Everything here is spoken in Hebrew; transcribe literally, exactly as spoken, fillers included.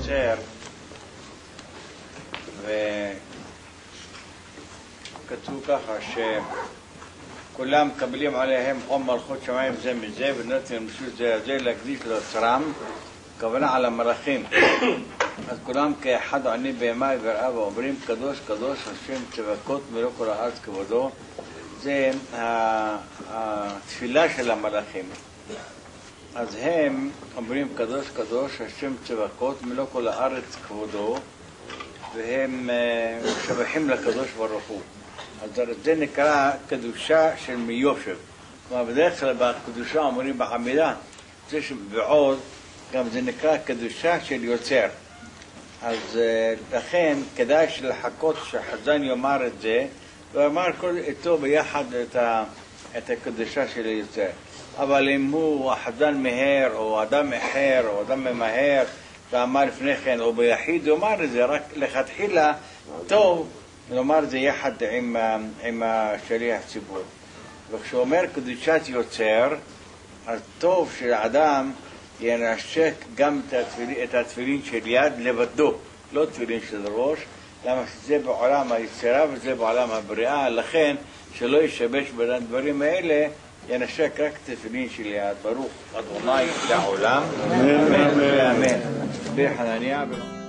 יוצר, וכתוב ככה שכולם מקבלים עליהם עול מלכות שמיים זה מזה ונותנים רשות זה זה להקדיש ליוצרם, הכוונה על המלאכים. אז כולם כאחד עני בימי וראה ואומרים קדוש קדוש השם צבקות מלוא כל הארץ כבודו. זה התפילה של המלאכים. אז הם אומרים קדוש קדוש השם צבקות מלוא כל הארץ כבודו, והם משבחים לקדוש ברוך הוא. אז זה נקרא קדושה של מיושב. כלומר בדרך כלל בקדושה אומרים בעמידה, זה שבעוד גם זה נקרא קדושה של יוצר. אז לכן כדאי לחכות שחזן יאמר את זה, ואמר איתו ביחד את, ה, את הקדושה של היוצר. אבל אם הוא החזן מהר או אדם אחר או אדם ממהר ואמר לפני כן או ביחיד, הוא אמר את זה רק לכתחילה טוב לומר את זה יחד עם, עם השליח ציבור. וכשהוא אומר קדושת יוצר, אז טוב שהאדם ינשק גם את התפילין, את התפילין של יד לבדו, לא תפילין של ראש, למה שזה בעולם היצירה וזה בעולם הבריאה, לכן שלא ישבש בין הדברים האלה, ינשק רק תפילין של יד. ברוך אדוני לעולם, אמן ואמן. בחנניה